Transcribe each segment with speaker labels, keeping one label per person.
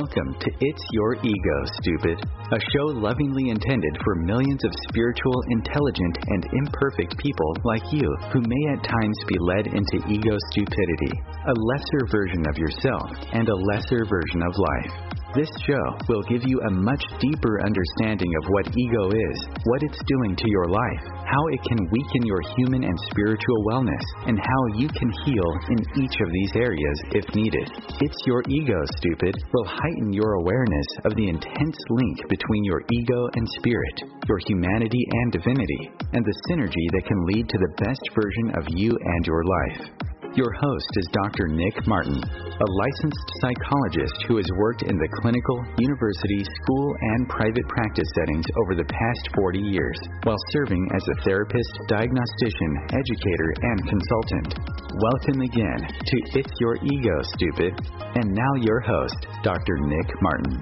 Speaker 1: Welcome to It's Your Ego, Stupid, a show lovingly intended for millions of spiritual, intelligent, and imperfect people like you who may at times be led into ego stupidity, a lesser version of yourself and a lesser version of life. This show will give you a much deeper understanding of what ego is, what it's doing to your life, how it can weaken your human and spiritual wellness, and how you can heal in each of these areas if needed. It's Your Ego, Stupid will heighten your awareness of the intense link between your ego and spirit, your humanity and divinity, and the synergy that can lead to the best version of you and your life. Your host is Dr. Nick Martin, a licensed psychologist who has worked in the clinical, university, school, and private practice settings over the past 40 years, while serving as a therapist, diagnostician, educator, and consultant. Welcome again to It's Your Ego, Stupid. And now your host, Dr. Nick Martin.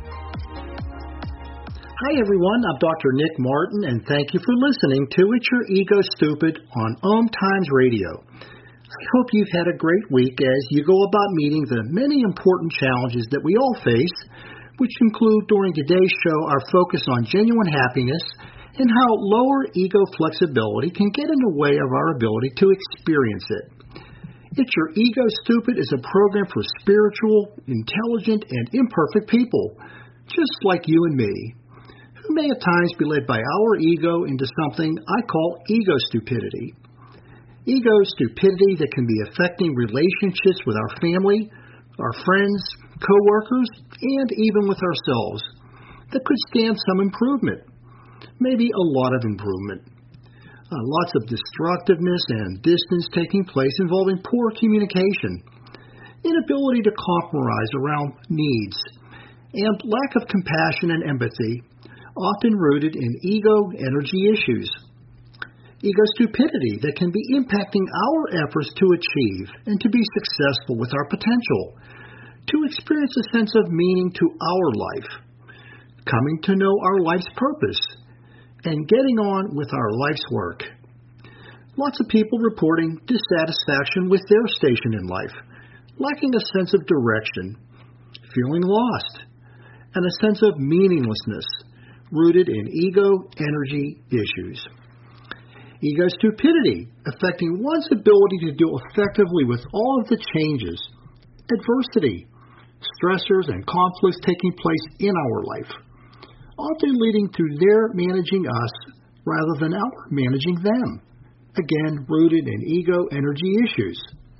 Speaker 2: Hi everyone, I'm Dr. Nick Martin, and thank you for listening to It's Your Ego, Stupid on Om Times Radio. I hope you've had a great week as you go about meeting the many important challenges that we all face, which include during today's show our focus on genuine happiness and how lower ego flexibility can get in the way of our ability to experience it. It's Your Ego, Stupid is a program for spiritual, intelligent, and imperfect people, just like you and me, who may at times be led by our ego into something I call ego stupidity. Ego stupidity that can be affecting relationships with our family, our friends, co-workers, and even with ourselves, that could stand some improvement, maybe a lot of improvement. Lots of destructiveness and distance taking place involving poor communication, inability to compromise around needs, and lack of compassion and empathy, often rooted in ego energy issues. Ego stupidity that can be impacting our efforts to achieve and to be successful with our potential, to experience a sense of meaning to our life, coming to know our life's purpose, and getting on with our life's work. Lots of people reporting dissatisfaction with their station in life, lacking a sense of direction, feeling lost, and a sense of meaninglessness rooted in ego energy issues. Ego stupidity, affecting one's ability to deal effectively with all of the changes, adversity, stressors, and conflicts taking place in our life, often leading to their managing us rather than our managing them, again rooted in ego energy issues.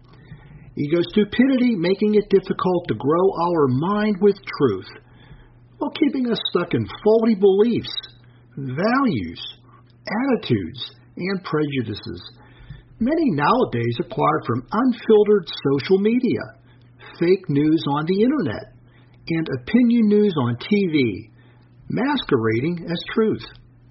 Speaker 2: Ego stupidity making it difficult to grow our mind with truth, while keeping us stuck in faulty beliefs, values, attitudes, and prejudices, many nowadays acquired from unfiltered social media, fake news on the internet, and opinion news on TV, masquerading as truth.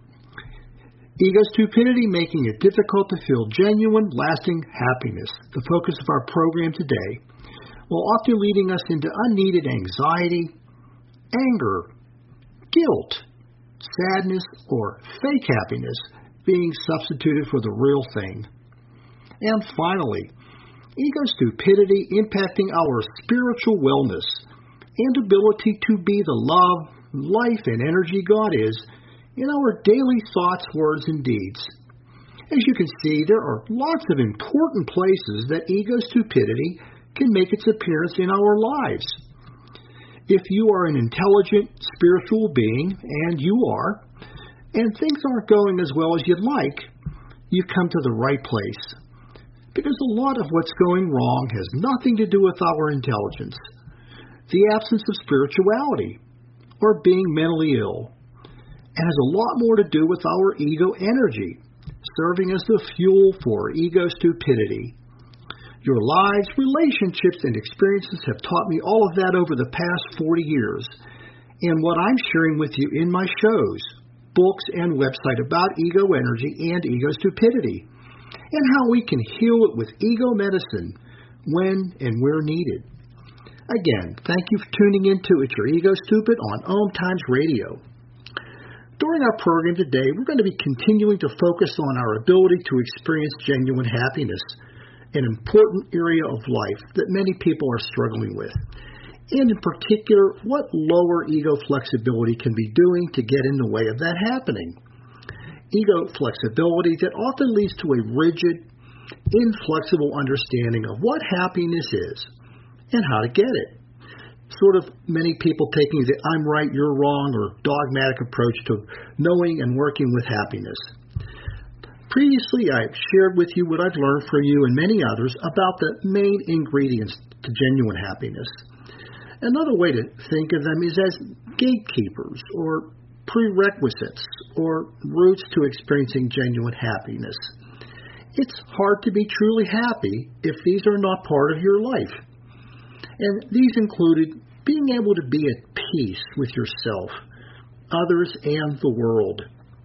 Speaker 2: Ego stupidity making it difficult to feel genuine, lasting happiness, the focus of our program today, while often leading us into unneeded anxiety, anger, guilt, sadness, or fake happiness being substituted for the real thing. And finally, ego stupidity impacting our spiritual wellness and ability to be the love, life, and energy God is in our daily thoughts, words, and deeds. As you can see, there are lots of important places that ego stupidity can make its appearance in our lives. If you are an intelligent, spiritual being, and you are, and things aren't going as well as you'd like, you come to the right place. Because a lot of what's going wrong has nothing to do with our intelligence, the absence of spirituality, or being mentally ill, and has a lot more to do with our ego energy, serving as the fuel for ego stupidity. Your lives, relationships, and experiences have taught me all of that over the past 40 years, and what I'm sharing with you in my shows, books, and website about ego energy and ego stupidity, and how we can heal it with ego medicine when and where needed. Again, thank you for tuning in to It's Your Ego, Stupid on Om Times Radio. During our program today, we're going to be continuing to focus on our ability to experience genuine happiness, an important area of life that many people are struggling with. and in particular, what lower ego flexibility can be doing to get in the way of that happening. Ego flexibility that often leads to a rigid, inflexible understanding of what happiness is and how to get it. Sort of many people taking the I'm right, you're wrong, or dogmatic approach to knowing and working with happiness. Previously, I've shared with you what I've learned from you and many others about the main ingredients to genuine happiness. Another way to think of them is as gatekeepers or prerequisites or routes to experiencing genuine happiness. It's hard to be truly happy if these are not part of your life. And these included being able to be at peace with yourself, others, and the world.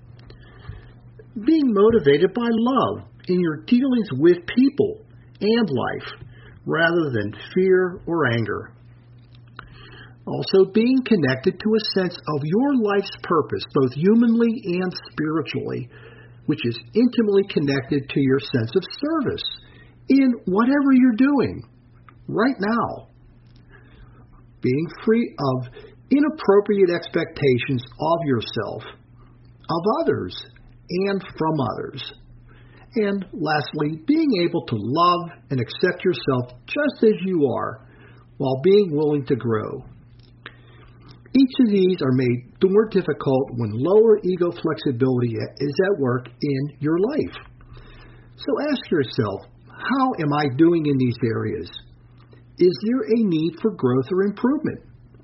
Speaker 2: Being motivated by love in your dealings with people and life, rather than fear or anger. Also, being connected to a sense of your life's purpose, both humanly and spiritually, which is intimately connected to your sense of service in whatever you're doing right now. Being free of inappropriate expectations of yourself, of others, and from others. And lastly, being able to love and accept yourself just as you are, while being willing to grow. Each of these are made more difficult when lower ego flexibility is at work in your life. So ask yourself, how am I doing in these areas? Is there a need for growth or improvement?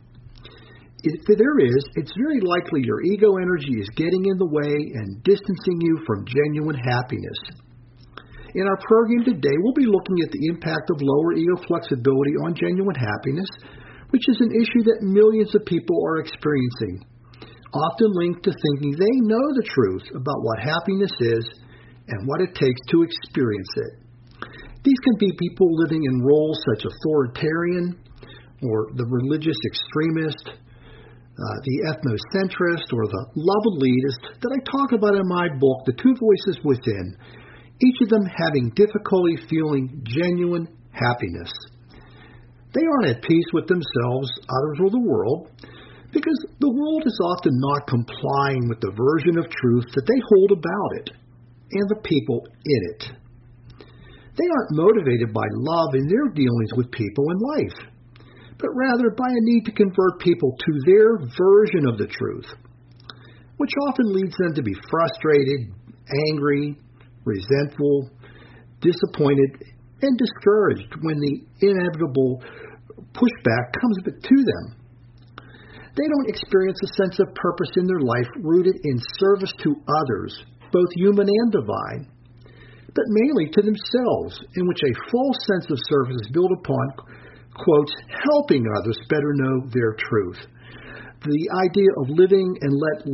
Speaker 2: If there is, it's very likely your ego energy is getting in the way and distancing you from genuine happiness. In our program today, we'll be looking at the impact of lower ego flexibility on genuine happiness, which is an issue that millions of people are experiencing, often linked to thinking they know the truth about what happiness is and what it takes to experience it. These can be people living in roles such as authoritarian or the religious extremist, the ethnocentrist, or the love elitist that I talk about in my book, The Two Voices Within, each of them having difficulty feeling genuine happiness. They aren't at peace with themselves, others, or the world, because the world is often not complying with the version of truth that they hold about it and the people in it. They aren't motivated by love in their dealings with people in life, but rather by a need to convert people to their version of the truth, which often leads them to be frustrated, angry, resentful, disappointed, and discouraged when the inevitable pushback comes to them. They don't experience a sense of purpose in their life rooted in service to others, both human and divine, but mainly to themselves, in which a false sense of service is built upon, quotes, helping others better know their truth. The idea of living and let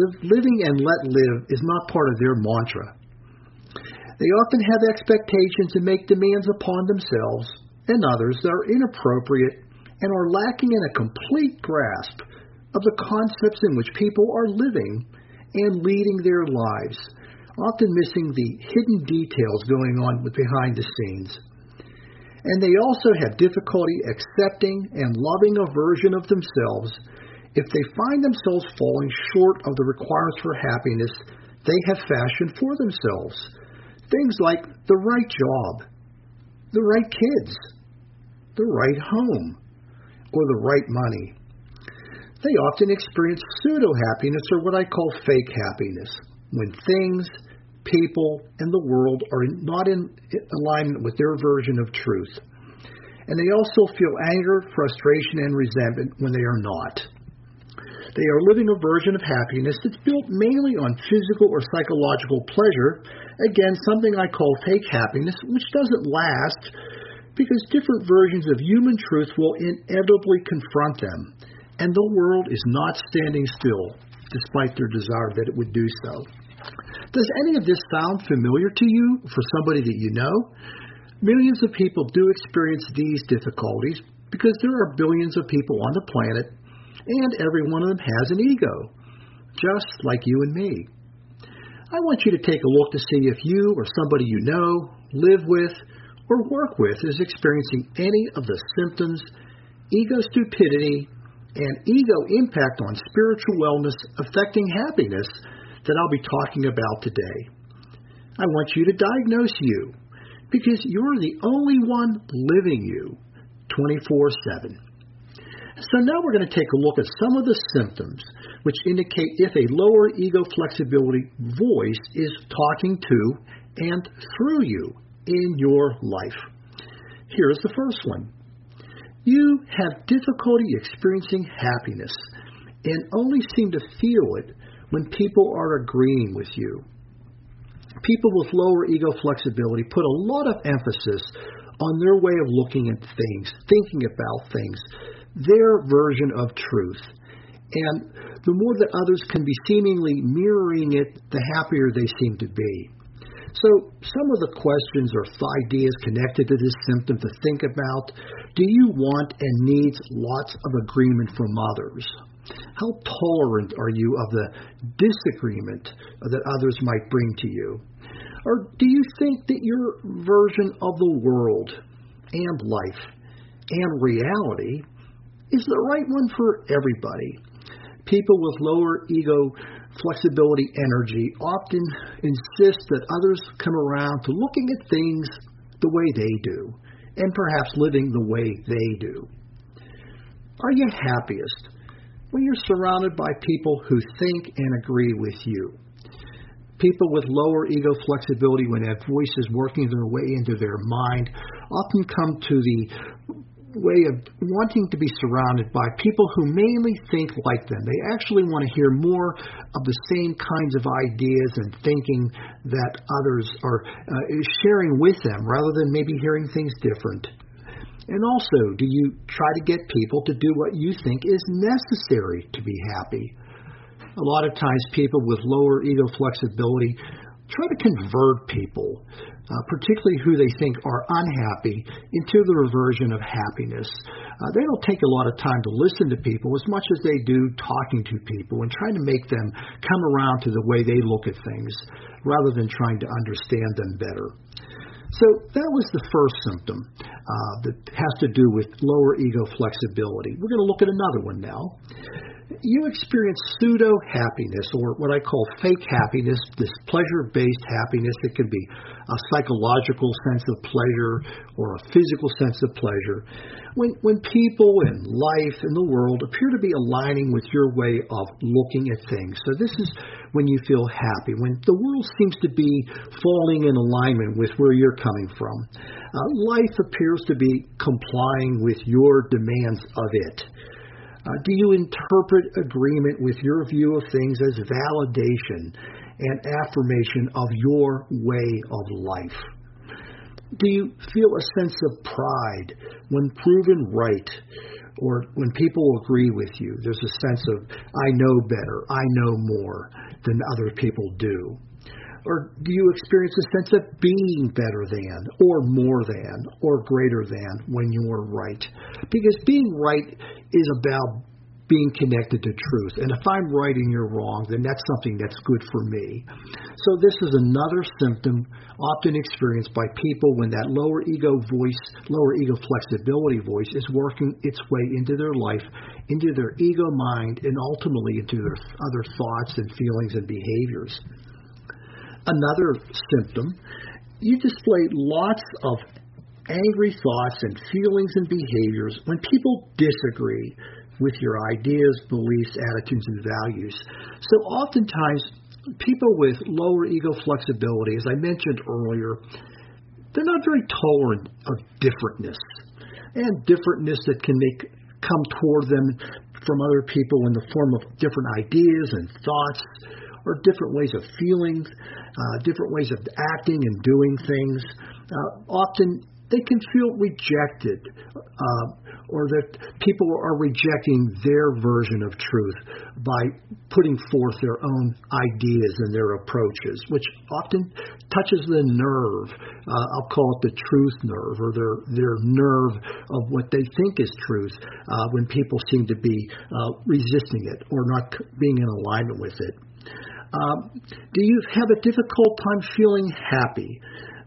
Speaker 2: live is not part of their mantra. They often have expectations and make demands upon themselves and others that are inappropriate and are lacking in a complete grasp of the concepts in which people are living and leading their lives, often missing the hidden details going on behind the scenes. And they also have difficulty accepting and loving a version of themselves if they find themselves falling short of the requirements for happiness they have fashioned for themselves. Things like the right job, the right kids, the right home, or the right money. They often experience pseudo-happiness, or what I call fake happiness, when things, people, and the world are not in alignment with their version of truth. And they also feel anger, frustration, and resentment when they are not. They are living a version of happiness that's built mainly on physical or psychological pleasure, again, something I call fake happiness, which doesn't last because different versions of human truth will inevitably confront them, and the world is not standing still, despite their desire that it would do so. Does any of this sound familiar to you for somebody that you know? Millions of people do experience these difficulties because there are billions of people on the planet, and every one of them has an ego, just like you and me. I want you to take a look to see if you or somebody you know, live with, or work with is experiencing any of the symptoms ego stupidity, and ego impact on spiritual wellness affecting happiness that I'll be talking about today. I want you to diagnose you because you're the only one living you 24/7. So now we're going to take a look at some of the symptoms which indicate if a lower ego flexibility voice is talking to and through you in your life. Here's the first one. You have difficulty experiencing happiness and only seem to feel it when people are agreeing with you. People with lower ego flexibility put a lot of emphasis on their way of looking at things, thinking about things, their version of truth. And the more that others can be seemingly mirroring it, the happier they seem to be. So some of the questions or ideas connected to this symptom to think about: do you want and need lots of agreement from others? How tolerant are you of the disagreement that others might bring to you? Or do you think that your version of the world and life and reality is the right one for everybody? People with lower ego flexibility energy often insist that others come around to looking at things the way they do, and perhaps living the way they do. Are you happiest when you're surrounded by people who think and agree with you? People with lower ego flexibility, when that voice is working their way into their mind, often come to the way of wanting to be surrounded by people who mainly think like them. They actually want to hear more of the same kinds of ideas and thinking that others are sharing with them, rather than maybe hearing things different. And also, do you try to get people to do what you think is necessary to be happy? A lot of times people with lower ego flexibility try to convert people, particularly who they think are unhappy, into the version of happiness. They don't take a lot of time to listen to people as much as they do talking to people and trying to make them come around to the way they look at things, rather than trying to understand them better. So that was the first symptom that has to do with lower ego flexibility. We're going to look at another one now. You experience pseudo-happiness, or what I call fake happiness, this pleasure-based happiness. It could be a psychological sense of pleasure or a physical sense of pleasure. When people and life and the world appear to be aligning with your way of looking at things. So this is when you feel happy, when the world seems to be falling in alignment with where you're coming from. Life appears to be complying with your demands of it. Do you interpret agreement with your view of things as validation and affirmation of your way of life? Do you feel a sense of pride when proven right, or when people agree with you? There's a sense of, I know better, I know more than other people do. Or do you experience a sense of being better than, or more than, or greater than when you're right? Because being right is about being connected to truth. And if I'm right and you're wrong, then that's something that's good for me. So this is another symptom often experienced by people when that lower ego flexibility voice is working its way into their life, into their ego mind, and ultimately into their other thoughts and feelings and behaviors. Another symptom, you display lots of angry thoughts and feelings and behaviors when people disagree with your ideas, beliefs, attitudes, and values. So oftentimes, people with lower ego flexibility, as I mentioned earlier, they're not very tolerant of differentness, and differentness that can come toward them from other people in the form of different ideas and thoughts, or different ways of feeling, different ways of acting and doing things. Often they can feel rejected, or that people are rejecting their version of truth by putting forth their own ideas and their approaches, which often touches the nerve. I'll call it the truth nerve, or their nerve of what they think is truth, when people seem to be resisting it or not being in alignment with it. Do you have a difficult time feeling happy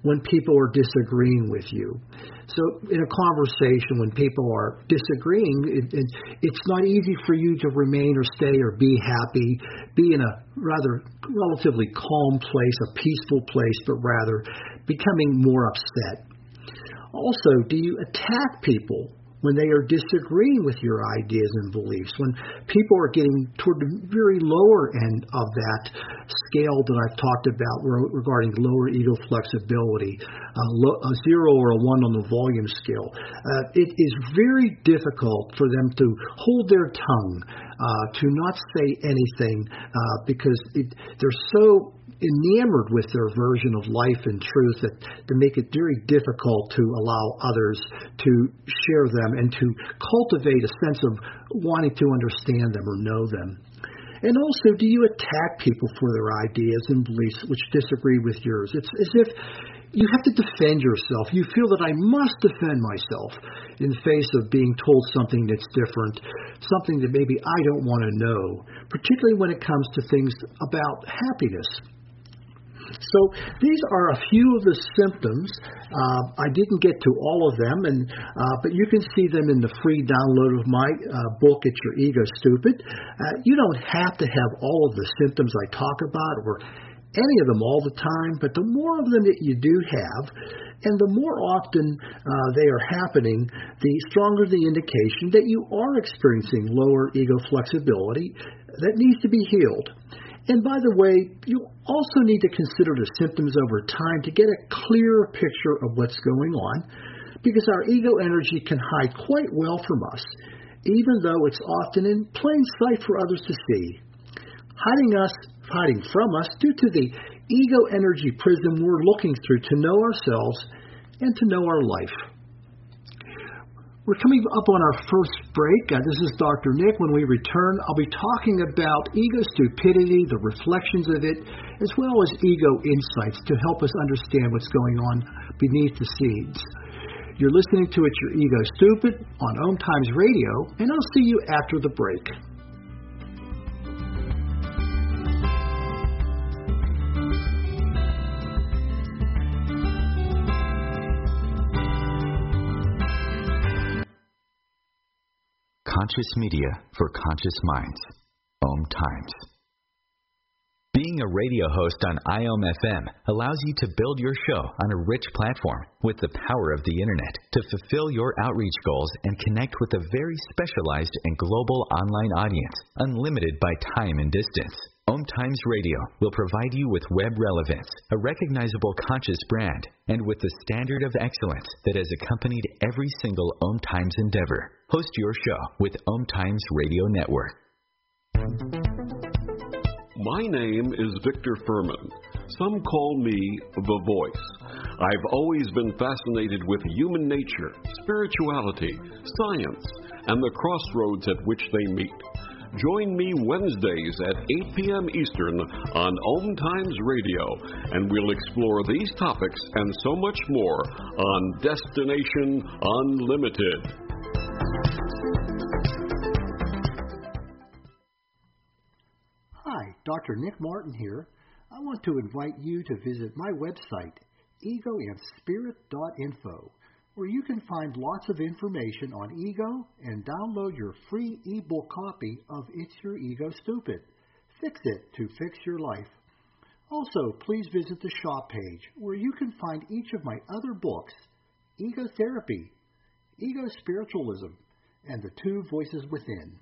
Speaker 2: when people are disagreeing with you. So in a conversation, when people are disagreeing, it's not easy for you to remain or stay or be happy, be in a rather relatively calm place, a peaceful place, but rather becoming more upset. Also, do you attack people when they are disagreeing with your ideas and beliefs, when people are getting toward the very lower end of that scale that I've talked about regarding lower ego flexibility, a 0 or a 1 on the volume scale? It is very difficult for them to hold their tongue, to not say anything, because they're so enamored with their version of life and truth that to make it very difficult to allow others to share them and to cultivate a sense of wanting to understand them or know them. And also, do you attack people for their ideas and beliefs which disagree with yours? It's as if you have to defend yourself. You feel that I must defend myself in the face of being told something that's different, something that maybe I don't want to know, particularly when it comes to things about happiness. So these are a few of the symptoms. I didn't get to all of them, but you can see them in the free download of my book, It's Your Ego Stupid. You don't have to have all of the symptoms I talk about or any of them all the time, but the more of them that you do have, and the more often they are happening, the stronger the indication that you are experiencing lower ego flexibility that needs to be healed. And by the way, you also need to consider the symptoms over time to get a clearer picture of what's going on, because our ego energy can hide quite well from us, even though it's often in plain sight for others to see. Hiding from us due to the ego energy prism we're looking through to know ourselves and to know our life. We're coming up on our first break. This is Dr. Nick. When we return, I'll be talking about ego stupidity, the reflections of it, as well as ego insights to help us understand what's going on beneath the scenes. You're listening to It's Your Ego Stupid on Om Times Radio, and I'll see you after the break.
Speaker 1: Conscious media for conscious minds. Om Times. Being a radio host on IOM FM allows you to build your show on a rich platform with the power of the internet to fulfill your outreach goals and connect with a very specialized and global online audience, unlimited by time and distance. Om Times Radio will provide you with web relevance, a recognizable conscious brand, and with the standard of excellence that has accompanied every single Om Times endeavor. Host your show with Om Times Radio Network.
Speaker 3: My name is Victor Furman. Some call me The Voice. I've always been fascinated with human nature, spirituality, science, and the crossroads at which they meet. Join me Wednesdays at 8 p.m. Eastern on Om Times Radio, and we'll explore these topics and so much more on Destination Unlimited.
Speaker 2: Hi, Dr. Nick Martin here. I want to invite you to visit my website, egoandspirit.info, where you can find lots of information on ego and download your free ebook copy of It's Your Ego Stupid. Fix it to fix your life. Also, please visit the shop page where you can find each of my other books, Ego Therapy, Ego Spiritualism, and The Two Voices Within.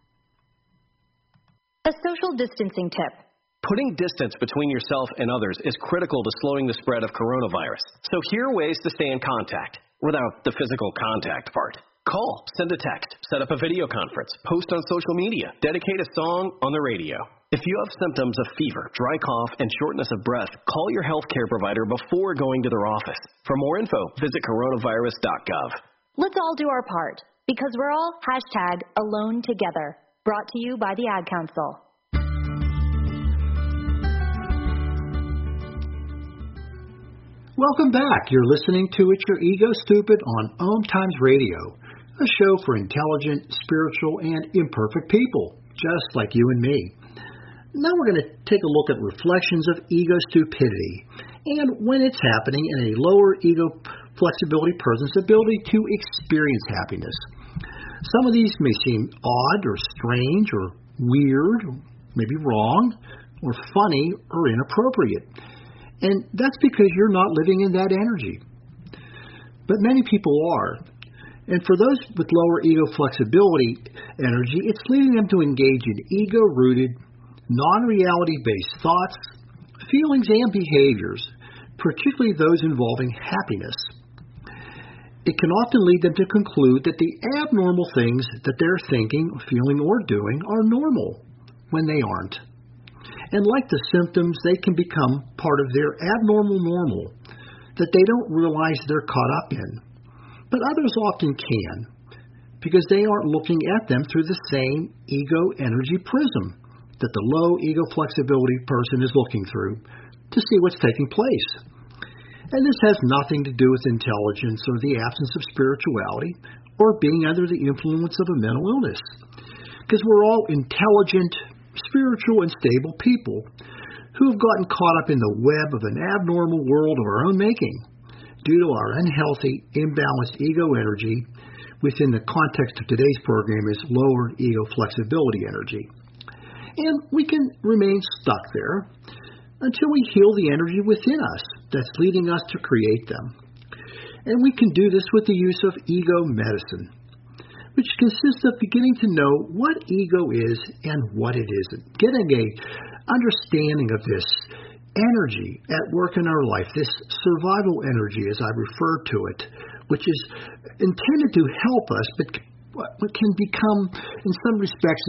Speaker 4: A social distancing tip.
Speaker 5: Putting distance between yourself and others is critical to slowing the spread of coronavirus. So here are ways to stay in contact without the physical contact part. Call, send a text, set up a video conference, post on social media, dedicate a song on the radio. If you have symptoms of fever, dry cough, and shortness of breath, call your healthcare provider before going to their office. For more info, visit coronavirus.gov.
Speaker 4: Let's all do our part, because we're all #AloneTogether. Brought to you by the Ad Council.
Speaker 2: Welcome back. You're listening to It's Your Ego Stupid on Om Times Radio, a show for intelligent, spiritual, and imperfect people, just like you and me. Now we're going to take a look at reflections of ego stupidity and when it's happening in a lower ego flexibility person's ability to experience happiness. Some of these may seem odd or strange or weird, maybe wrong or funny or inappropriate. And that's because you're not living in that energy. But many people are. And for those with lower ego flexibility energy, it's leading them to engage in ego-rooted, non-reality-based thoughts, feelings, and behaviors, particularly those involving happiness. It can often lead them to conclude that the abnormal things that they're thinking, feeling, or doing are normal when they aren't. And like the symptoms, they can become part of their abnormal normal that they don't realize they're caught up in. But others often can, because they aren't looking at them through the same ego energy prism that the low ego flexibility person is looking through to see what's taking place. And this has nothing to do with intelligence or the absence of spirituality or being under the influence of a mental illness. Because we're all intelligent, spiritual, and stable people who have gotten caught up in the web of an abnormal world of our own making due to our unhealthy, imbalanced ego energy within the context of today's program is lower ego flexibility energy. And we can remain stuck there until we heal the energy within us that's leading us to create them. And we can do this with the use of ego medicine, which consists of beginning to know what ego is and what it isn't, getting a understanding of this energy at work in our life, this survival energy, as I refer to it, which is intended to help us, but can become, in some respects,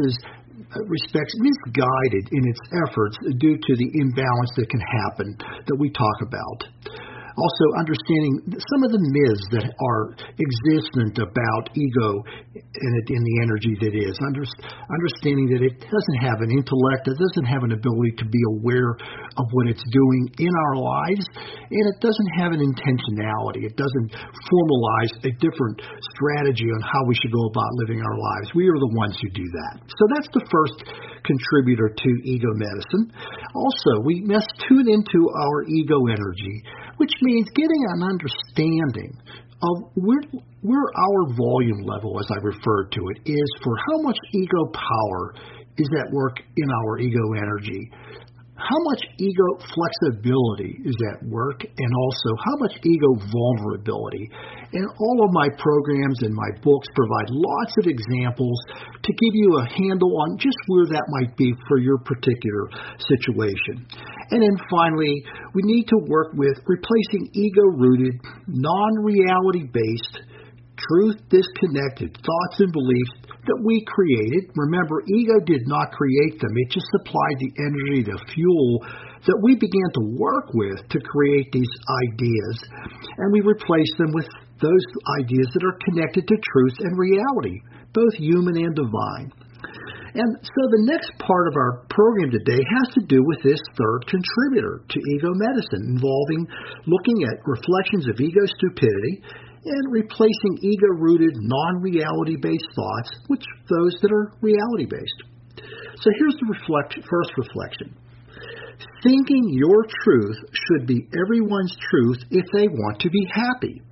Speaker 2: misguided in its efforts due to the imbalance that can happen that we talk about. Also, understanding some of the myths that are existent about ego in the energy that is. Understanding that it doesn't have an intellect, it doesn't have an ability to be aware of what it's doing in our lives, and it doesn't have an intentionality. It doesn't formalize a different strategy on how we should go about living our lives. We are the ones who do that. So that's the first contributor to ego medicine. Also, we must tune into our ego energy, which means getting an understanding of where our volume level, as I refer to it, is for how much ego power is at work in our ego energy, how much ego flexibility is at work, and also how much ego vulnerability. And all of my programs and my books provide lots of examples to give you a handle on just where that might be for your particular situation. And then finally, we need to work with replacing ego-rooted, non-reality-based, truth-disconnected thoughts and beliefs that we created. Remember, ego did not create them. It just supplied the energy, the fuel that we began to work with to create these ideas. And we replaced them with those ideas that are connected to truth and reality, both human and divine. And so the next part of our program today has to do with this third contributor to ego medicine, involving looking at reflections of ego stupidity and replacing ego-rooted, non-reality-based thoughts with those that are reality-based. So here's the first reflection. Thinking your truth should be everyone's truth if they want to be happy.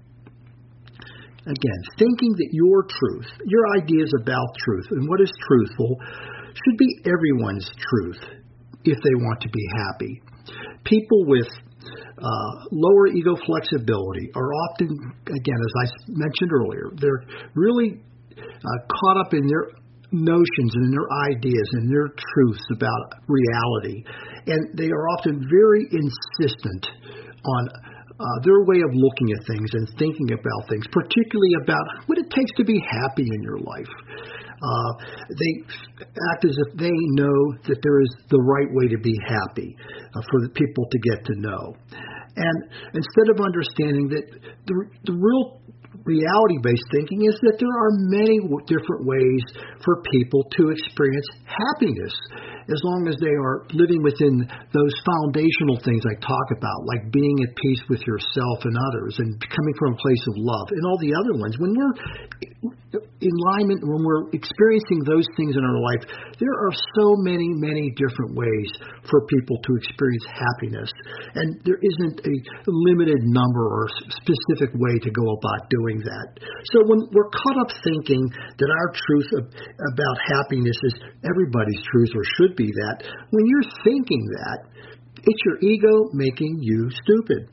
Speaker 2: Again, thinking that your truth, your ideas about truth and what is truthful should be everyone's truth if they want to be happy. People with lower ego flexibility are often, again, as I mentioned earlier, they're really caught up in their notions and their ideas and their truths about reality. And they are often very insistent on their way of looking at things and thinking about things, particularly about what it takes to be happy in your life. They act as if they know that there is the right way to be happy for the people to get to know. And instead of understanding that the real reality-based thinking is that there are many different ways for people to experience happiness, as long as they are living within those foundational things I talk about, like being at peace with yourself and others and coming from a place of love and all the other ones. When we're alignment, when we're experiencing those things in our life, there are so many, many different ways for people to experience happiness. And there isn't a limited number or specific way to go about doing that. So when we're caught up thinking that our truth about happiness is everybody's truth or should be that, when you're thinking that, it's your ego making you stupid.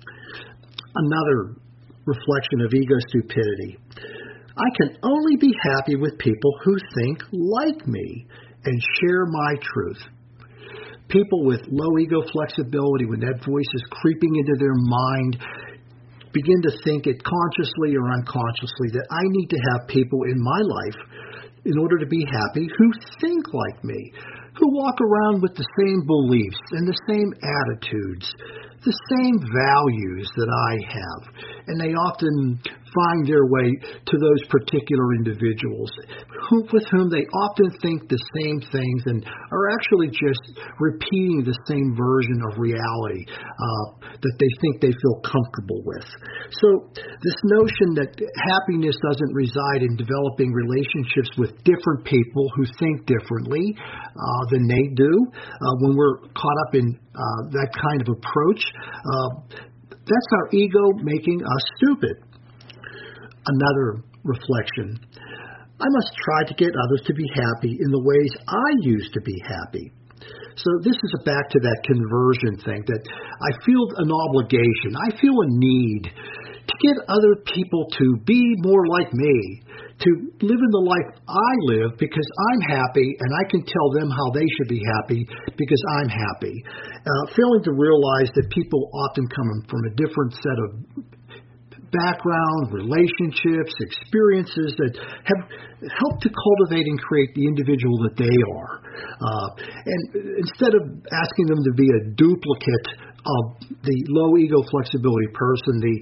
Speaker 2: Another reflection of ego stupidity. I can only be happy with people who think like me and share my truth. People with low ego flexibility, when that voice is creeping into their mind, begin to think it consciously or unconsciously that I need to have people in my life in order to be happy who think like me, who walk around with the same beliefs and the same attitudes, the same values that I have. And they often find their way to those particular individuals with whom they often think the same things and are actually just repeating the same version of reality that they think they feel comfortable with. So this notion that happiness doesn't reside in developing relationships with different people who think differently than they do, when we're caught up in that kind of approach, that's our ego making us stupid. Another reflection. I must try to get others to be happy in the ways I used to be happy. So this is back to that conversion thing, that I feel an obligation, I feel a need to get other people to be more like me, to live in the life I live because I'm happy and I can tell them how they should be happy because I'm happy. Failing to realize that people often come from a different set of background, relationships, experiences that have helped to cultivate and create the individual that they are. And instead of asking them to be a duplicate of the low ego flexibility person, the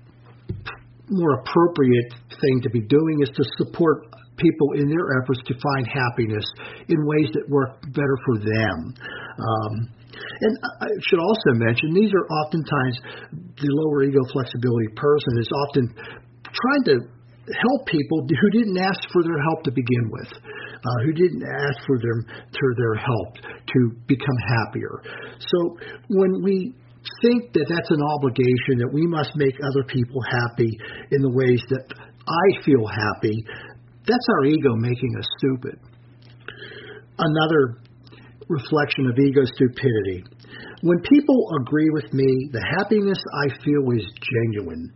Speaker 2: more appropriate thing to be doing is to support people in their efforts to find happiness in ways that work better for them. And I should also mention, these are oftentimes, the lower ego flexibility person is often trying to help people who didn't ask for their help to begin with, who didn't ask for their help to become happier. So when we think that that's an obligation, that we must make other people happy in the ways that I feel happy, that's our ego making us stupid. Another reflection of ego stupidity. When people agree with me, the happiness I feel is genuine.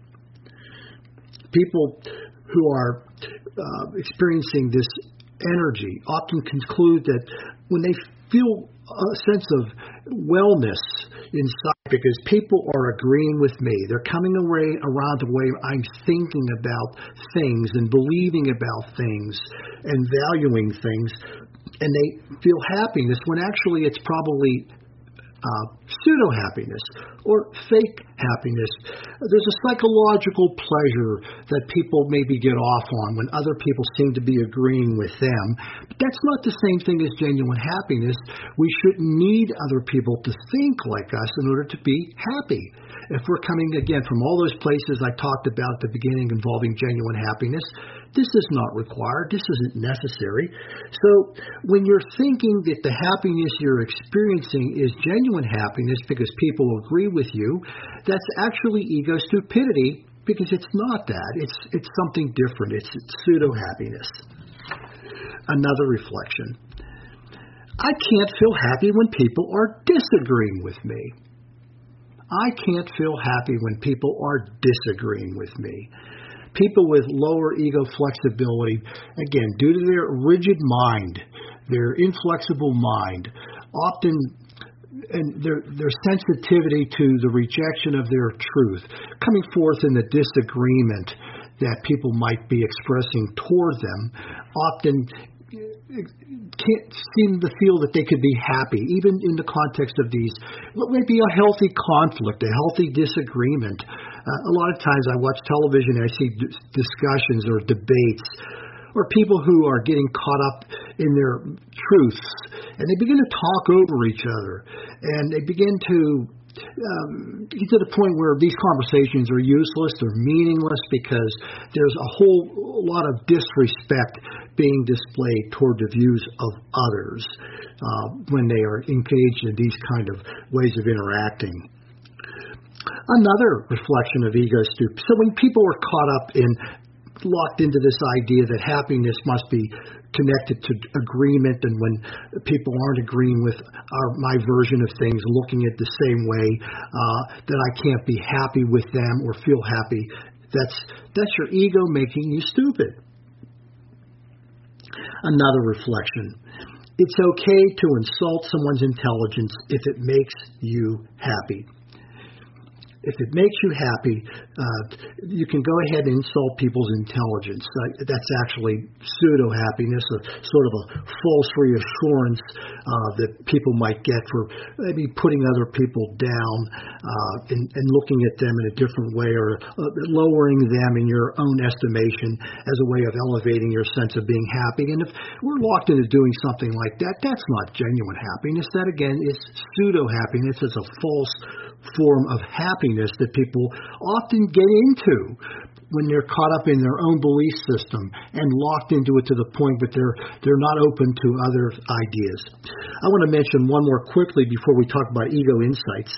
Speaker 2: People who are experiencing this energy often conclude that when they feel a sense of wellness inside, because people are agreeing with me, they're coming around the way I'm thinking about things and believing about things and valuing things, and they feel happiness when actually it's probably pseudo-happiness or fake happiness. There's a psychological pleasure that people maybe get off on when other people seem to be agreeing with them. But that's not the same thing as genuine happiness. We shouldn't need other people to think like us in order to be happy. If we're coming, again, from all those places I talked about at the beginning involving genuine happiness, this is not required. This isn't necessary. So when you're thinking that the happiness you're experiencing is genuine happiness because people agree with you, that's actually ego stupidity, because it's not that. It's something different. It's pseudo-happiness. Another reflection. I can't feel happy when people are disagreeing with me. I can't feel happy when people are disagreeing with me. People with lower ego flexibility, again, due to their rigid mind, their inflexible mind, often and their sensitivity to the rejection of their truth, coming forth in the disagreement that people might be expressing toward them, often can't seem to feel that they could be happy, even in the context of these, what may be a healthy conflict, a healthy disagreement. A lot of times I watch television and I see discussions or debates or people who are getting caught up in their truths, and they begin to talk over each other, and they begin to get to the point where these conversations are useless, they're meaningless, because there's a whole lot of disrespect being displayed toward the views of others when they are engaged in these kind of ways of interacting. Another reflection of ego stupid. So when people are caught up in, locked into this idea that happiness must be connected to agreement, and when people aren't agreeing with my version of things, looking at the same way, that I can't be happy with them or feel happy, that's your ego making you stupid. Another reflection. It's okay to insult someone's intelligence if it makes you happy. If it makes you happy, you can go ahead and insult people's intelligence. That's actually pseudo-happiness, a sort of a false reassurance that people might get for maybe putting other people down and looking at them in a different way, or lowering them in your own estimation as a way of elevating your sense of being happy. And if we're locked into doing something like that, that's not genuine happiness. That, again, is pseudo-happiness. It's a false form of happiness that people often get into when they're caught up in their own belief system and locked into it to the point that they're not open to other ideas. I want to mention one more quickly before we talk about ego insights.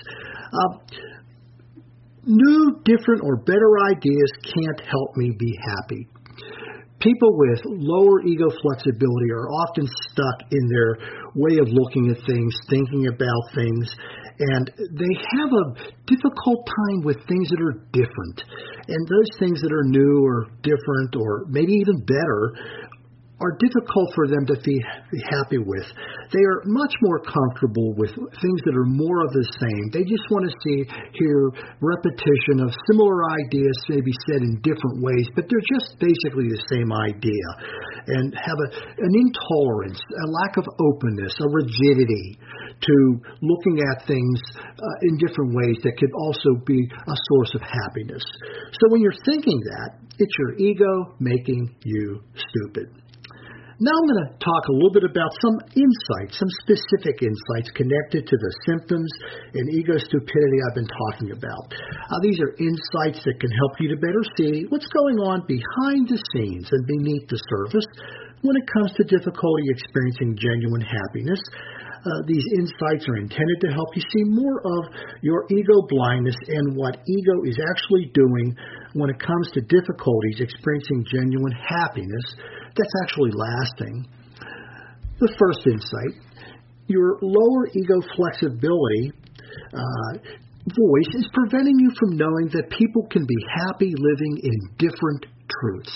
Speaker 2: New, different, or better ideas can't help me be happy. People with lower ego flexibility are often stuck in their way of looking at things, thinking about things, and they have a difficult time with things that are different. And those things that are new or different or maybe even better are difficult for them to be happy with. They are much more comfortable with things that are more of the same. They just want to hear repetition of similar ideas, maybe said in different ways, but they're just basically the same idea, and have an intolerance, a lack of openness, a rigidity to looking at things in different ways that could also be a source of happiness. So when you're thinking that, it's your ego making you stupid. Now I'm going to talk a little bit about some insights, some specific insights connected to the symptoms and ego stupidity I've been talking about. These are insights that can help you to better see what's going on behind the scenes and beneath the surface when it comes to difficulty experiencing genuine happiness. These insights are intended to help you see more of your ego blindness and what ego is actually doing when it comes to difficulties experiencing genuine happiness that's actually lasting. The first insight, your lower ego flexibility voice is preventing you from knowing that people can be happy living in different truths.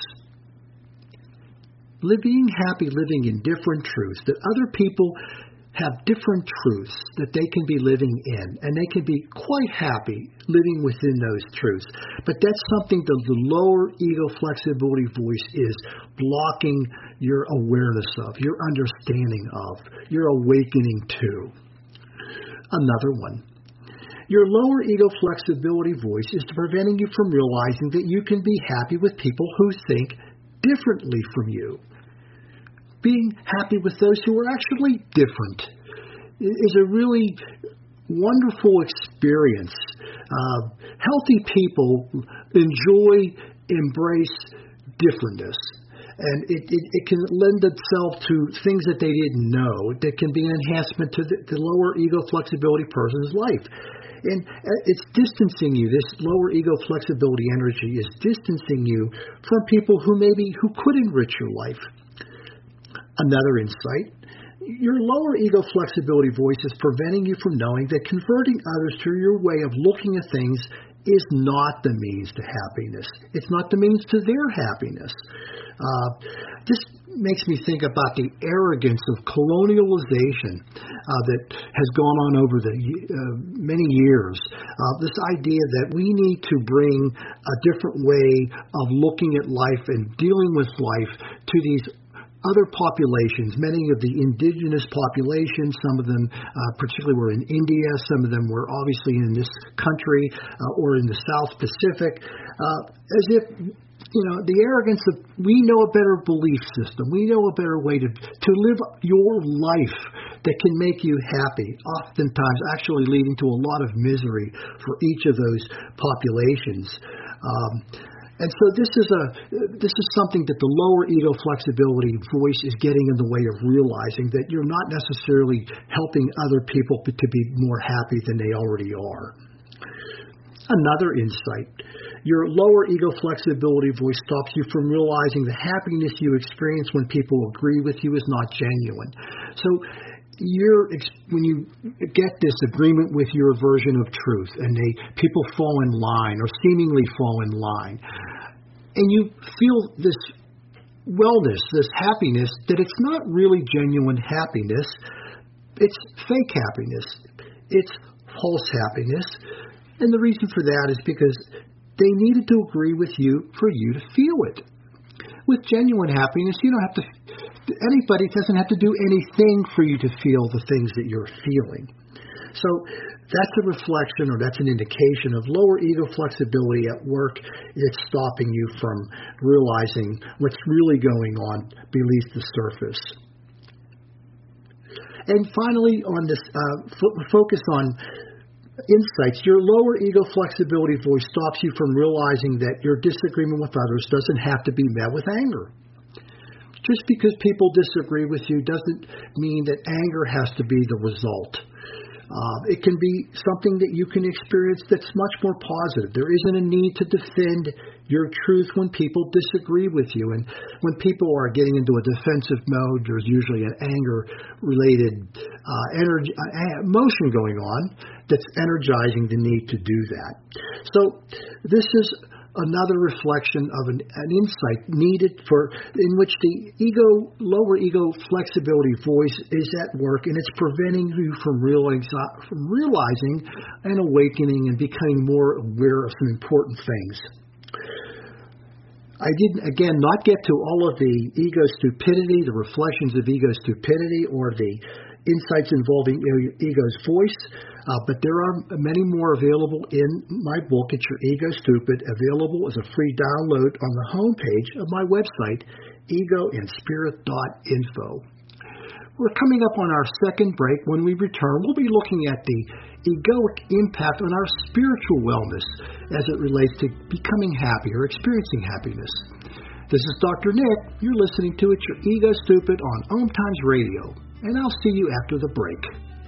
Speaker 2: Being happy living in different truths, that other people have different truths that they can be living in, and they can be quite happy living within those truths. But that's something that the lower ego flexibility voice is blocking your awareness of, your understanding of, your awakening to. Another one. Your lower ego flexibility voice is preventing you from realizing that you can be happy with people who think differently from you. Being happy with those who are actually different is a really wonderful experience. Healthy people embrace differentness, and it can lend itself to things that they didn't know, that can be an enhancement to the lower ego flexibility person's life. And it's distancing you. This lower ego flexibility energy is distancing you from people who could enrich your life. Another insight, your lower ego flexibility voice is preventing you from knowing that converting others to your way of looking at things is not the means to happiness. It's not the means to their happiness. This makes me think about the arrogance of colonialization that has gone on over the many years. This idea that we need to bring a different way of looking at life and dealing with life to these other populations, many of the indigenous populations, some of them particularly were in India, some of them were obviously in this country or in the South Pacific, as if the arrogance of we know a better belief system, we know a better way to live your life that can make you happy, oftentimes actually leading to a lot of misery for each of those populations. And so this is something that the lower ego flexibility voice is getting in the way of realizing that you're not necessarily helping other people to be more happy than they already are. Another insight. Your lower ego flexibility voice stops you from realizing the happiness you experience when people agree with you is not genuine. So when you get this agreement with your version of truth and people fall in line or seemingly fall in line, and you feel this wellness, this happiness, that it's not really genuine happiness, it's fake happiness, it's false happiness. And the reason for that is because they needed to agree with you for you to feel it. With genuine happiness, anybody doesn't have to do anything for you to feel the things that you're feeling. So that's a reflection, or that's an indication of lower ego flexibility at work. It's stopping you from realizing what's really going on beneath the surface. And finally, on this focus on insights, your lower ego flexibility voice stops you from realizing that your disagreement with others doesn't have to be met with anger. Just because people disagree with you doesn't mean that anger has to be the result. It can be something that you can experience that's much more positive. There isn't a need to defend your truth when people disagree with you. And when people are getting into a defensive mode, there's usually an anger-related emotion going on that's energizing the need to do that. So this is another reflection of an insight needed in which the lower ego flexibility voice is at work, and it's preventing you from realizing and awakening and becoming more aware of some important things. I didn't, again, not get to all of the ego stupidity, the reflections of ego stupidity, or the insights involving ego's voice, but there are many more available in my book, It's Your Ego Stupid, available as a free download on the homepage of my website, egoandspirit.info. We're coming up on our second break. When we return, we'll be looking at the egoic impact on our spiritual wellness as it relates to becoming happy or experiencing happiness. This is Dr. Nick. You're listening to It's Your Ego Stupid on Om Times Radio, and I'll see you after the break.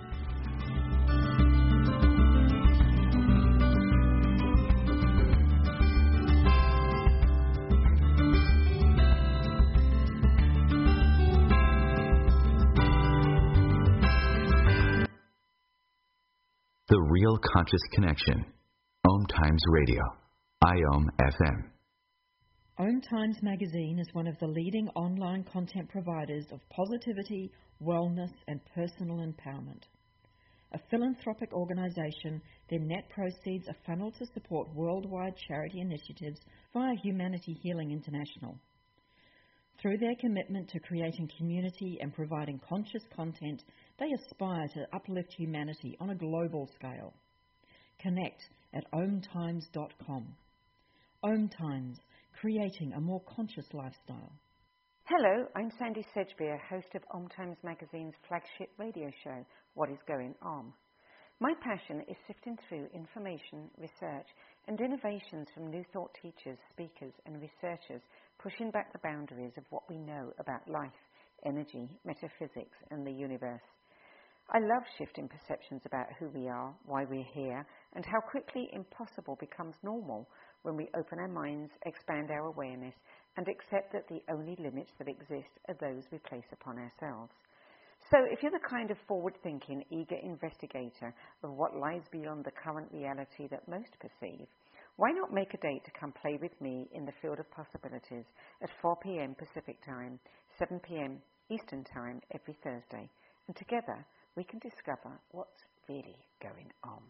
Speaker 1: The Real Conscious Connection. Om Times Radio. IOM FM.
Speaker 6: Om Times Magazine is one of the leading online content providers of positivity, wellness, and personal empowerment. A philanthropic organization, their net proceeds are funneled to support worldwide charity initiatives via Humanity Healing International. Through their commitment to creating community and providing conscious content, they aspire to uplift humanity on a global scale. Connect at omtimes.com. Om Times, creating a more conscious lifestyle.
Speaker 7: Hello, I'm Sandy Sedgbeer, host of Om Times Magazine's flagship radio show, What is Going On. My passion is sifting through information, research, and innovations from new thought teachers, speakers, and researchers, pushing back the boundaries of what we know about life, energy, metaphysics, and the universe. I love shifting perceptions about who we are, why we're here, and how quickly impossible becomes normal when we open our minds, expand our awareness, and accept that the only limits that exist are those we place upon ourselves. So if you're the kind of forward-thinking, eager investigator of what lies beyond the current reality that most perceive, why not make a date to come play with me in the field of possibilities at 4 p.m. Pacific Time, 7 p.m. Eastern Time every Thursday, and together we can discover what's really going on.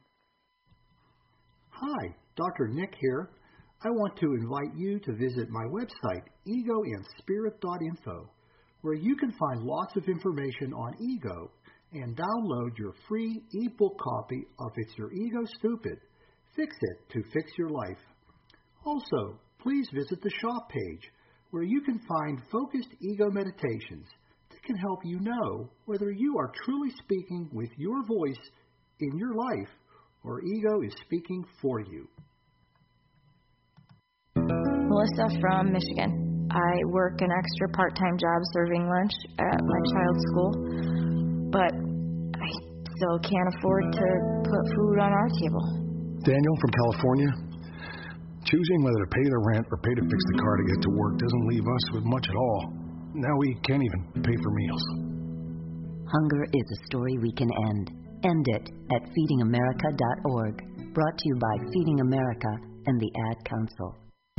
Speaker 2: Hi, Dr. Nick here. I want to invite you to visit my website, egoandspirit.info, where you can find lots of information on ego and download your free ebook copy of It's Your Ego Stupid. Fix it to fix your life. Also, please visit the shop page where you can find focused ego meditations that can help you know whether you are truly speaking with your voice in your life or ego is speaking for you.
Speaker 8: Melissa from Michigan. I work an extra part-time job serving lunch at my child's school, but I still can't afford to put food on our table.
Speaker 9: Daniel from California. Choosing whether to pay the rent or pay to fix the car to get to work doesn't leave us with much at all. Now we can't even pay for meals.
Speaker 10: Hunger is a story we can end. End it at feedingamerica.org. Brought to you by Feeding America and the Ad Council.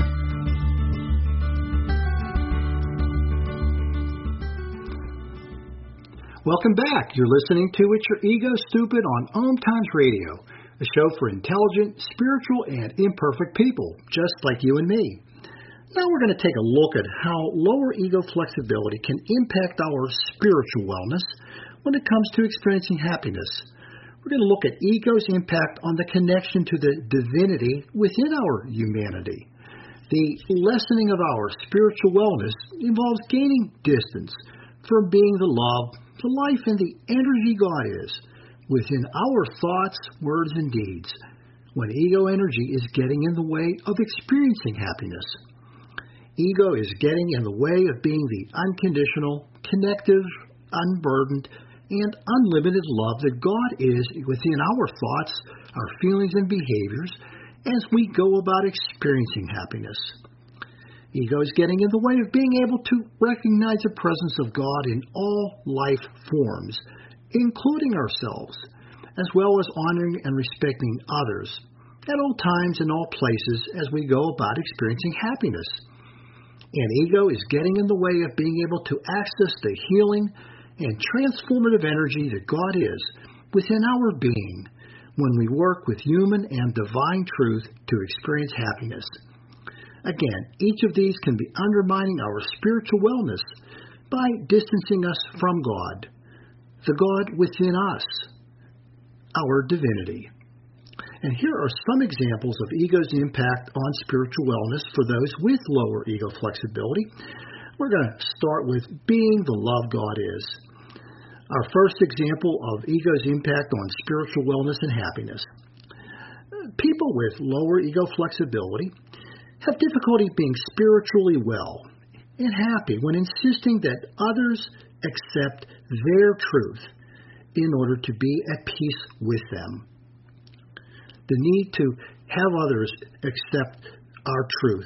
Speaker 2: Welcome back. You're listening to It's Your Ego Stupid on Om Times Radio, a show for intelligent, spiritual, and imperfect people, just like you and me. Now we're going to take a look at how lower ego flexibility can impact our spiritual wellness when it comes to experiencing happiness. We're going to look at ego's impact on the connection to the divinity within our humanity. The lessening of our spiritual wellness involves gaining distance from being the love, the life, and the energy God is within our thoughts, words, and deeds when ego energy is getting in the way of experiencing happiness. Ego is getting in the way of being the unconditional, connective, unburdened, and unlimited love that God is within our thoughts, our feelings, and behaviors as we go about experiencing happiness. Ego is getting in the way of being able to recognize the presence of God in all life forms, including ourselves, as well as honoring and respecting others at all times and all places as we go about experiencing happiness. And ego is getting in the way of being able to access the healing and transformative energy that God is within our being when we work with human and divine truth to experience happiness. Again, each of these can be undermining our spiritual wellness by distancing us from God, the God within us, our divinity. And here are some examples of ego's impact on spiritual wellness for those with lower ego flexibility. We're going to start with being the love God is. Our first example of ego's impact on spiritual wellness and happiness. People with lower ego flexibility have difficulty being spiritually well and happy when insisting that others accept their truth in order to be at peace with them. The need to have others accept our truth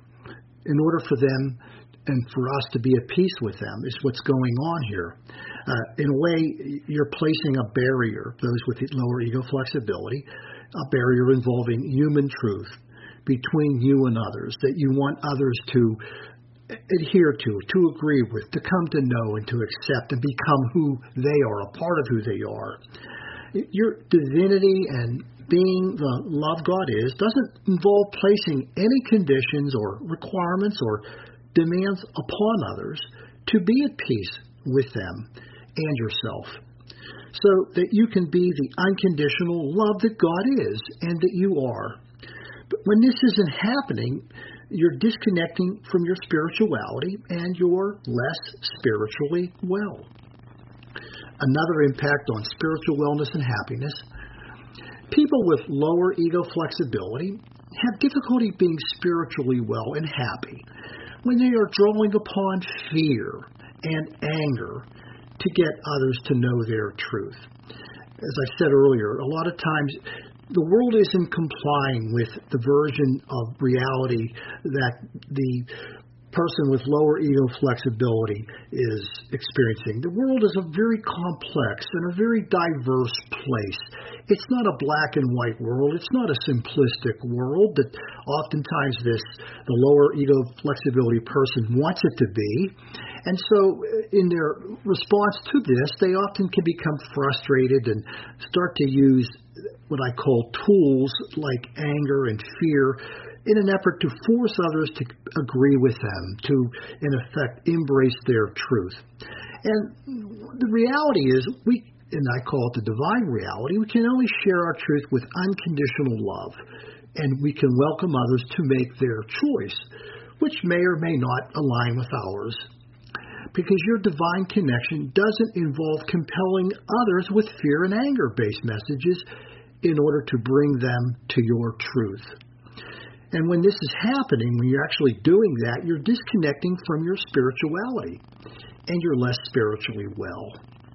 Speaker 2: in order for them and for us to be at peace with them is what's going on here. In a way, you're placing a barrier, those with lower ego flexibility, a barrier involving human truth between you and others, that you want others to adhere to agree with, to come to know and to accept and become who they are, a part of who they are. Your divinity and being the love God is doesn't involve placing any conditions or requirements or demands upon others to be at peace with them and yourself, so that you can be the unconditional love that God is and that you are. But when this isn't happening, you're disconnecting from your spirituality and you're less spiritually well. Another impact on spiritual wellness and happiness. People with lower ego flexibility have difficulty being spiritually well and happy when they are drawing upon fear and anger to get others to know their truth. As I said earlier, a lot of times the world isn't complying with the version of reality that the person with lower ego flexibility is experiencing. The world is a very complex and a very diverse place. It's not a black and white world. It's not a simplistic world that oftentimes the lower ego flexibility person wants it to be. And so in their response to this, they often can become frustrated and start to use what I call tools like anger and fear in an effort to force others to agree with them, to, in effect, embrace their truth. And the reality is, and I call it the divine reality, we can only share our truth with unconditional love and we can welcome others to make their choice, which may or may not align with ours. Because your divine connection doesn't involve compelling others with fear and anger-based messages in order to bring them to your truth. And when this is happening, when you're actually doing that, you're disconnecting from your spirituality, and you're less spiritually well.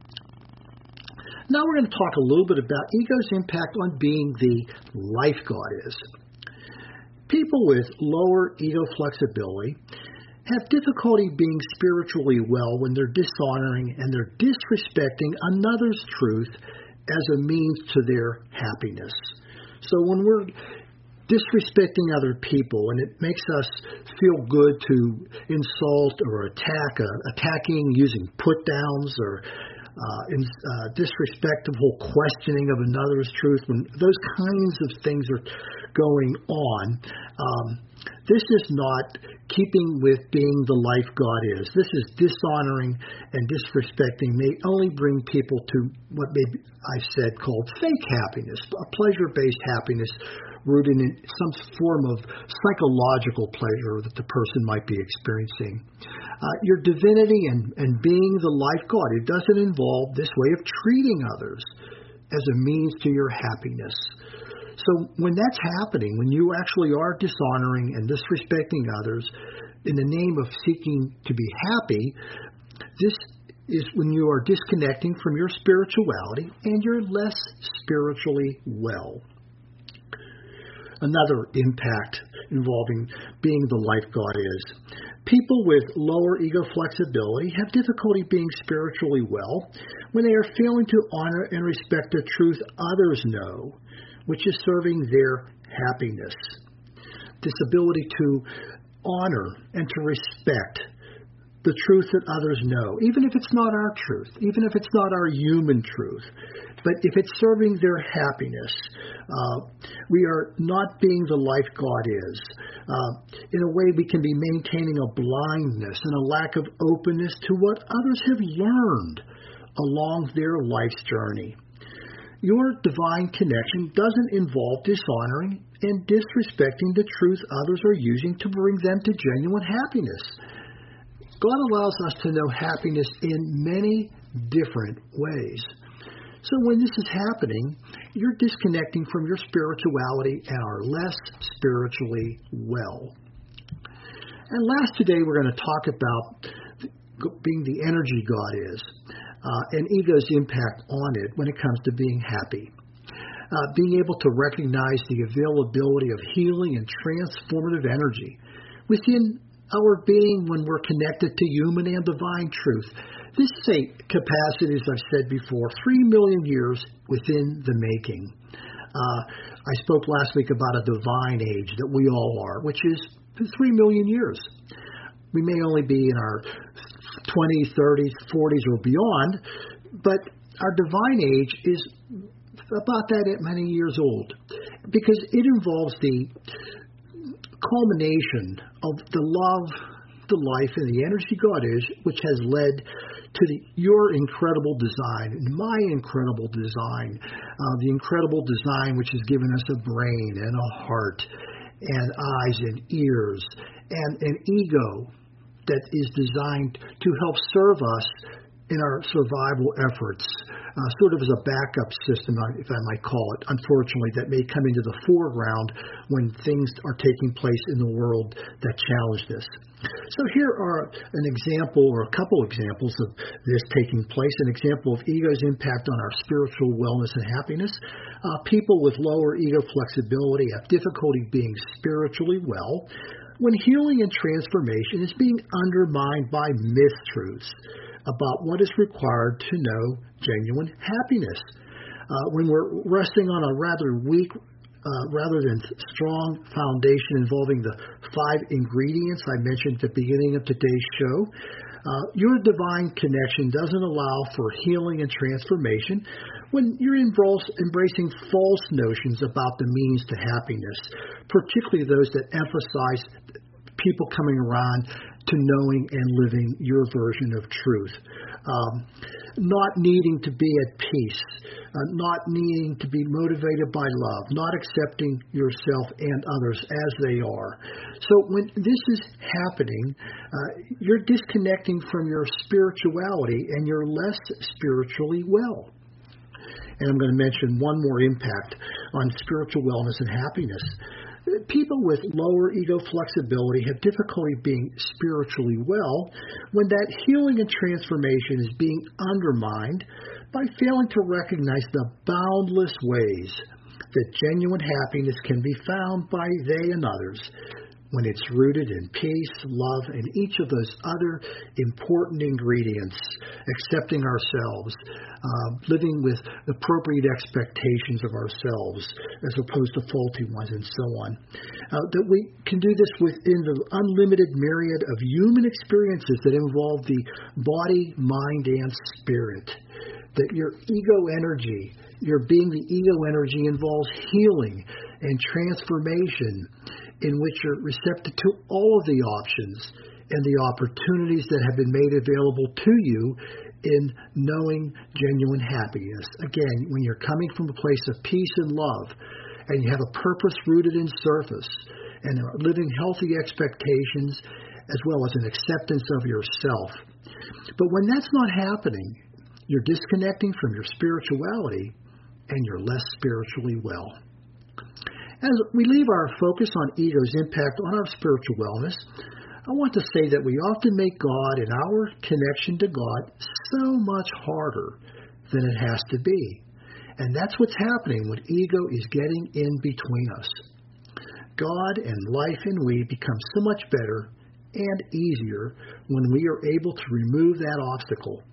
Speaker 2: Now we're going to talk a little bit about ego's impact on being the life God is. People with lower ego flexibility have difficulty being spiritually well when they're dishonoring and they're disrespecting another's truth as a means to their happiness. So when we're disrespecting other people and it makes us feel good to insult or attacking using put-downs or disrespectful questioning of another's truth, when those kinds of things are going on, this is not keeping with being the life God is. This is dishonoring and disrespecting may only bring people to what maybe I've said called fake happiness, a pleasure-based happiness rooted in some form of psychological pleasure that the person might be experiencing. Your divinity and being the life God, it doesn't involve this way of treating others as a means to your happiness. So when that's happening, when you actually are dishonoring and disrespecting others in the name of seeking to be happy, this is when you are disconnecting from your spirituality and you're less spiritually well. Another impact involving being the life God is. People with lower ego flexibility have difficulty being spiritually well when they are failing to honor and respect the truth others know, which is serving their happiness. This ability to honor and to respect the truth that others know, even if it's not our truth, even if it's not our human truth, but if it's serving their happiness, we are not being the life God is. In a way, we can be maintaining a blindness and a lack of openness to what others have learned along their life's journey. Your divine connection doesn't involve dishonoring and disrespecting the truth others are using to bring them to genuine happiness. God allows us to know happiness in many different ways. So when this is happening, you're disconnecting from your spirituality and are less spiritually well. And last today, we're going to talk about being the energy God is. And ego's impact on it when it comes to being happy. Being able to recognize the availability of healing and transformative energy within our being when we're connected to human and divine truth. This is a capacity, as I've said before, 3 million years within the making. I spoke last week about a divine age that we all are, which is 3 million years. We may only be in our 20s, 30s, 40s, or beyond, but our divine age is about that many years old because it involves the culmination of the love, the life, and the energy God is, which has led to your incredible design and my incredible design, the incredible design which has given us a brain and a heart and eyes and ears and an ego that is designed to help serve us in our survival efforts, sort of as a backup system, if I might call it, unfortunately, that may come into the foreground when things are taking place in the world that challenge this. So here are an example or a couple examples of this taking place, an example of ego's impact on our spiritual wellness and happiness. People with lower ego flexibility have difficulty being spiritually well when healing and transformation is being undermined by mistruths about what is required to know genuine happiness. When we're resting on a rather weak, rather than strong foundation involving the 5 ingredients I mentioned at the beginning of today's show, your divine connection doesn't allow for healing and transformation when you're embracing false notions about the means to happiness, particularly those that emphasize people coming around to knowing and living your version of truth. not needing to be at peace, not needing to be motivated by love, not accepting yourself and others as they are. So when this is happening, you're disconnecting from your spirituality and you're less spiritually well. And I'm going to mention one more impact on spiritual wellness and happiness. People with lower ego flexibility have difficulty being spiritually well when that healing and transformation is being undermined by failing to recognize the boundless ways that genuine happiness can be found by they and others when it's rooted in peace, love, and each of those other important ingredients, accepting ourselves, living with appropriate expectations of ourselves as opposed to faulty ones, and so on. That we can do this within the unlimited myriad of human experiences that involve the body, mind, and spirit. That your ego energy, your being the ego energy, involves healing and transformation, in which you're receptive to all of the options and the opportunities that have been made available to you in knowing genuine happiness. Again, when you're coming from a place of peace and love, and you have a purpose rooted in surface, and are living healthy expectations, as well as an acceptance of yourself. But when that's not happening, you're disconnecting from your spirituality, and you're less spiritually well. As we leave our focus on ego's impact on our spiritual wellness, I want to say that we often make God and our connection to God so much harder than it has to be. And that's what's happening when ego is getting in between us. God and life and we become so much better and easier when we are able to remove that obstacle.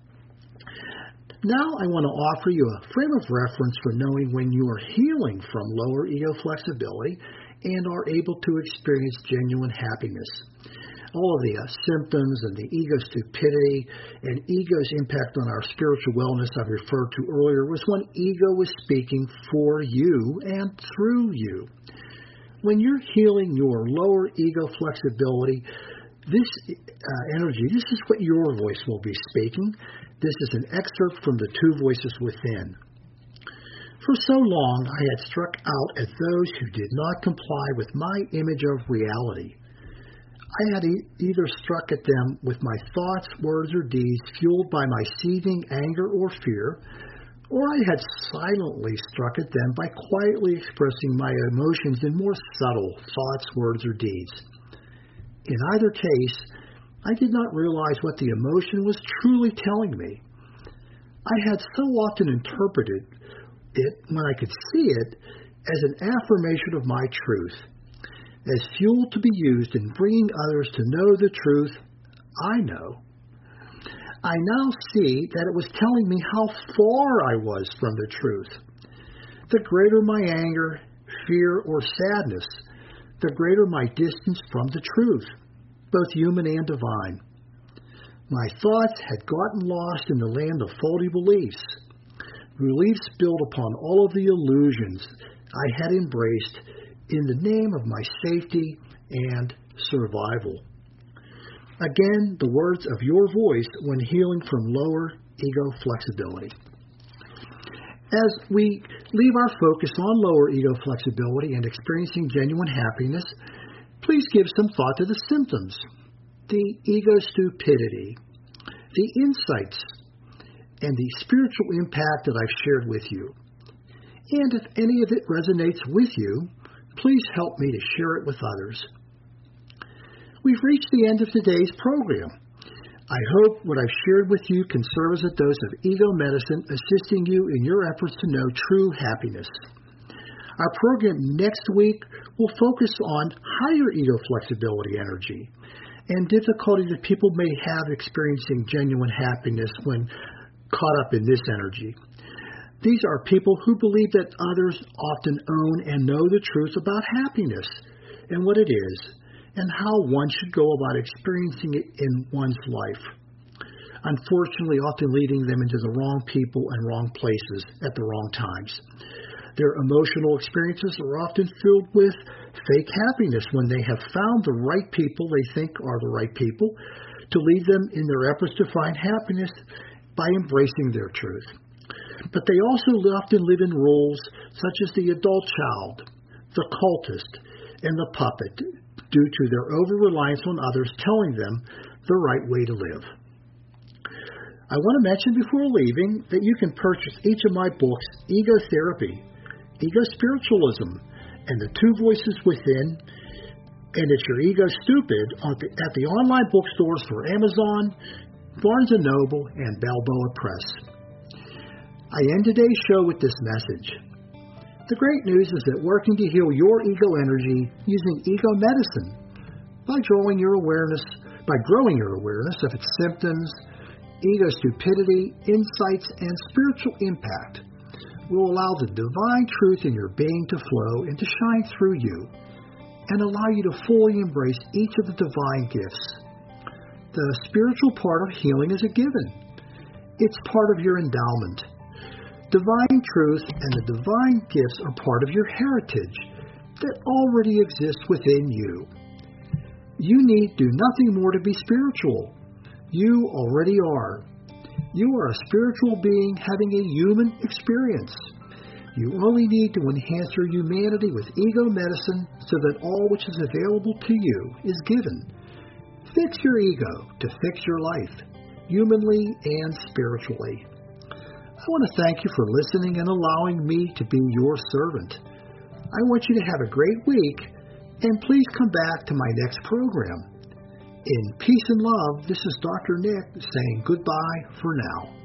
Speaker 2: Now I want to offer you a frame of reference for knowing when you are healing from lower ego flexibility and are able to experience genuine happiness. All of the symptoms and the ego stupidity and ego's impact on our spiritual wellness I referred to earlier was when ego was speaking for you and through you. When you're healing your lower ego flexibility, this energy, this is what your voice will be speaking. This is an excerpt from the two voices within. For so long, I had struck out at those who did not comply with my image of reality. I had either struck at them with my thoughts, words, or deeds fueled by my seething anger or fear, or I had silently struck at them by quietly expressing my emotions in more subtle thoughts, words, or deeds. In either case, I did not realize what the emotion was truly telling me. I had so often interpreted it, when I could see it, as an affirmation of my truth, as fuel to be used in bringing others to know the truth I know. I now see that it was telling me how far I was from the truth. The greater my anger, fear, or sadness, the greater my distance from the truth, both human and divine. My thoughts had gotten lost in the land of faulty beliefs, beliefs built upon all of the illusions I had embraced in the name of my safety and survival. Again, the words of your voice when healing from lower ego flexibility. As we leave our focus on lower ego flexibility and experiencing genuine happiness, please give some thought to the symptoms, the ego stupidity, the insights, and the spiritual impact that I've shared with you. And if any of it resonates with you, please help me to share it with others. We've reached the end of today's program. I hope what I've shared with you can serve as a dose of ego medicine, assisting you in your efforts to know true happiness. Our program next week will focus on higher ego flexibility energy and difficulty that people may have experiencing genuine happiness when caught up in this energy. These are people who believe that others often own and know the truth about happiness and what it is, and how one should go about experiencing it in one's life. Unfortunately, often leading them into the wrong people and wrong places at the wrong times. Their emotional experiences are often filled with fake happiness when they have found the right people they think are the right people to lead them in their efforts to find happiness, by embracing their truth. But they also often live in roles such as the adult child, the cultist, and the puppet due to their over-reliance on others telling them the right way to live. I want to mention before leaving that you can purchase each of my books, Ego Therapy, Ego Spiritualism, and The Two Voices Within, and It's Your Ego Stupid at the online bookstores for Amazon, Barnes & Noble, and Balboa Press. I end today's show with this message. The great news is that working to heal your ego energy using ego medicine by growing your awareness of its symptoms, ego stupidity, insights, and spiritual impact will allow the divine truth in your being to flow and to shine through you and allow you to fully embrace each of the divine gifts. The spiritual part of healing is a given. It's part of your endowment. Divine truth and the divine gifts are part of your heritage that already exists within you. You need do nothing more to be spiritual. You already are. You are a spiritual being having a human experience. You only need to enhance your humanity with ego medicine so that all which is available to you is given. Fix your ego to fix your life, humanly and spiritually. I want to thank you for listening and allowing me to be your servant. I want you to have a great week, and please come back to my next program. In peace and love, this is Dr. Nick saying goodbye for now.